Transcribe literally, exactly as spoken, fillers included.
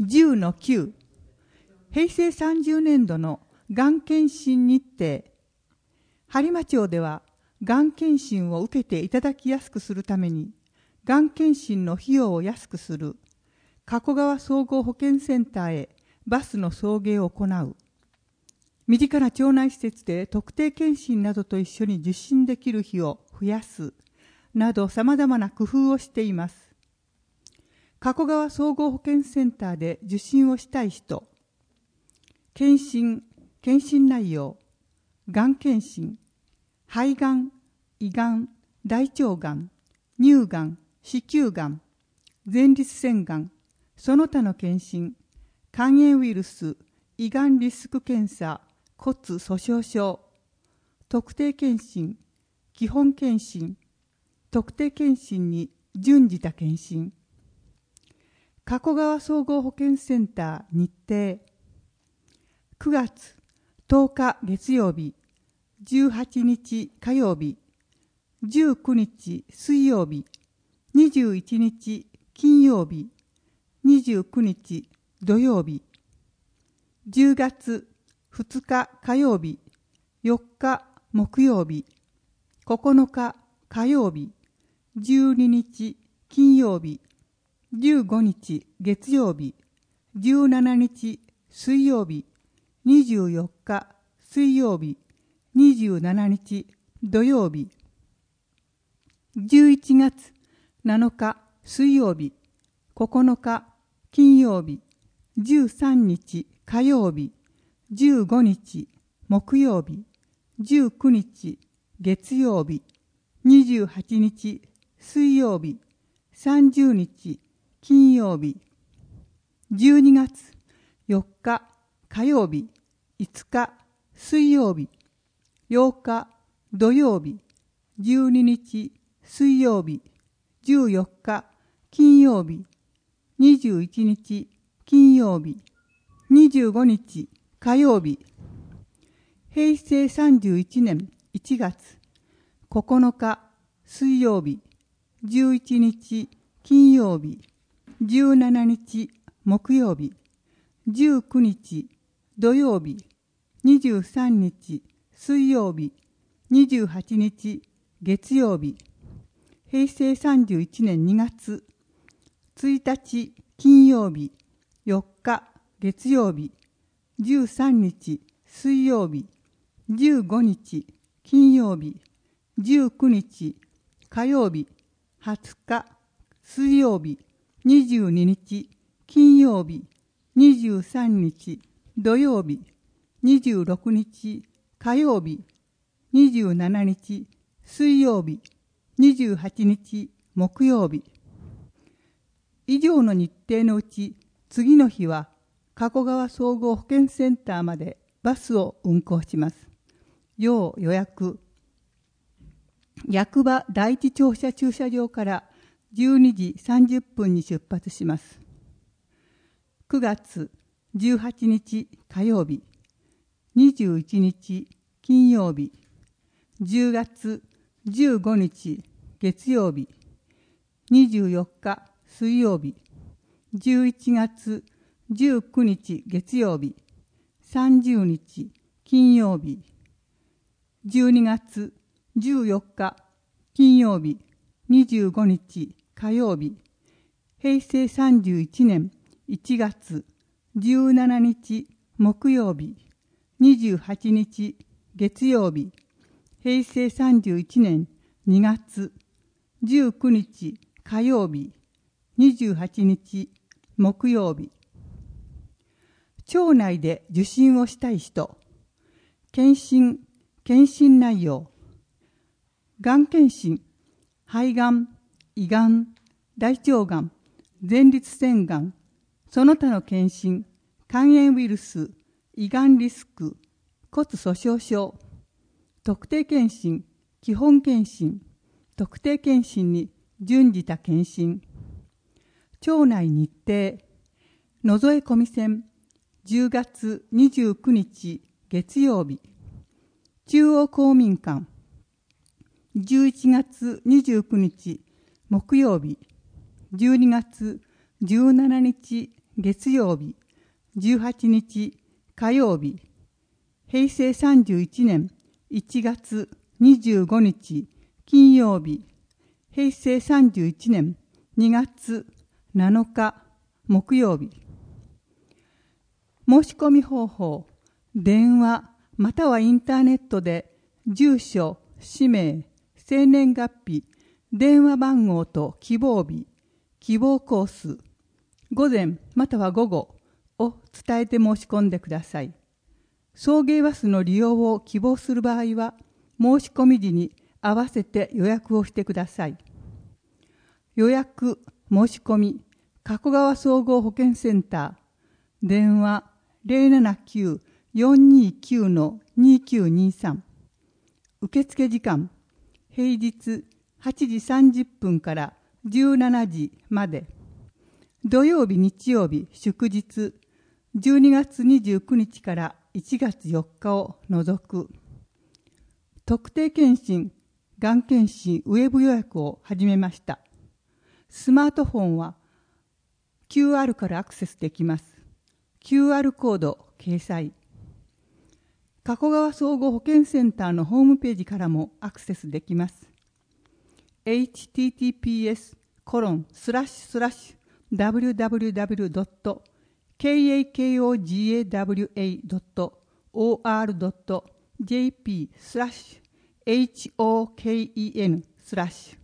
じゅうのきゅう、へいせいさんじゅうねんどのがん検診日程。播磨町では、がん検診を受けていただきやすくするために、がん検診の費用を安くする、加古川総合保健センターへバスの送迎を行う、身近な町内施設で特定検診などと一緒に受診できる日を増やす、など様々な工夫をしています。加古川総合保健センターで受診をしたい人、検診、検診内容、がん検診、肺がん、胃がん、大腸がん、乳がん、子宮がん、前立腺がん、その他の検診、肝炎ウイルス、胃がんリスク検査、骨粗鬆症、特定検診、基本検診、特定検診に準じた検診。加古川総合保健センター日程。くがつとおか月曜日、じゅうはちにち火曜日、じゅうくにち水曜日、にじゅういちにち金曜日、にじゅうくにち土曜日、じゅうがつふつか火曜日、よっか木曜日、ここのか火曜日、じゅうににち金曜日、じゅうごにち月曜日、じゅうしちにち水曜日、にじゅうよっか水曜日、にじゅうしちにち土曜日、じゅういちがつなのか水曜日、ここのか金曜日、じゅうさんにち火曜日、じゅうごにち木曜日、じゅうくにち月曜日、にじゅうはちにち水曜日、さんじゅうにち金曜日、じゅうにがつよっか火曜日、いつか水曜日、ようか土曜日、じゅうににち水曜日、じゅうよっか金曜日、にじゅういちにち金曜日、にじゅうごにち火曜日。へいせいさんじゅういちねんいちがつここのか水曜日、じゅういちにち金曜日、じゅうしちにち木曜日、じゅうくにち土曜日、にじゅうさんにち水曜日、にじゅうはちにち月曜日。へいせいさんじゅういちねんにがつついたち金曜日、よっか月曜日、じゅうさんにち水曜日、じゅうごにち金曜日、じゅうくにち火曜日、はつか水曜日、にじゅうににち金曜日、にじゅうさんにち土曜日、にじゅうろくにち火曜日、にじゅうしちにち水曜日、にじゅうはちにち木曜日。以上の日程のうち、次の日は加古川総合保健センターまでバスを運行します。要予約。役場第一庁舎駐車場からじゅうにじさんじゅっぷんに出発します。くがつじゅうはちにち火曜日、にじゅういちにち金曜日、じゅうがつじゅうごにち月曜日、にじゅうよっか水曜日、じゅういちがつじゅうくにち月曜日、さんじゅうにち金曜日、じゅうにがつじゅうよっか金曜日、にじゅうごにち火曜日。へいせいさんじゅういちねんいちがつじゅうしちにち木曜日、にじゅうはちにち月曜日。へいせいさんじゅういちねんにがつじゅうくにち火曜日、にじゅうはちにち木曜日。町内で受診をしたい人、検診、検診内容、がん検診、肺がん、胃がん、大腸がん、前立腺がん、その他の検診、肝炎ウイルス、胃がんリスク、骨粗鬆症、特定検診、基本検診、特定検診に準じた検診。町内日程、野添込み線、じゅうがつにじゅうくにち月曜日、中央公民館、じゅういちがつにじゅうくにち木曜日、じゅうにがつじゅうしちにち月曜日、じゅうはちにち火曜日、へいせいさんじゅういちねんいちがつにじゅうごにち金曜日、へいせいさんじゅういちねんにがつなのか木曜日。申し込み方法、電話またはインターネットで住所、氏名、生年月日、電話番号と希望日、希望コース、午前または午後を伝えて申し込んでください。送迎バスの利用を希望する場合は、申し込み時に合わせて予約をしてください。予約、申し込み、加古川総合保健センター、電話 ゼロななきゅう よんにきゅう にきゅうにさん。受付時間、平日はちじさんじゅっぷんからじゅうしちじまで。土曜日、日曜日、祝日、じゅうにがつにじゅうくにちからいちがつよっかを除く。特定健診、がん検診ウェブ予約を始めました。スマートフォンは キューアール からアクセスできます。キューアール コード掲載。加古川総合保健センターのホームページからもアクセスできます。エイチティーティーピーエスコロンスラッシュスラッシュダブリューダブリューダブリュードットケーエーケーオージーエーダブリューエードットオーアールドットジェーピースラッシュエイチオーケーイーエヌスラッシュ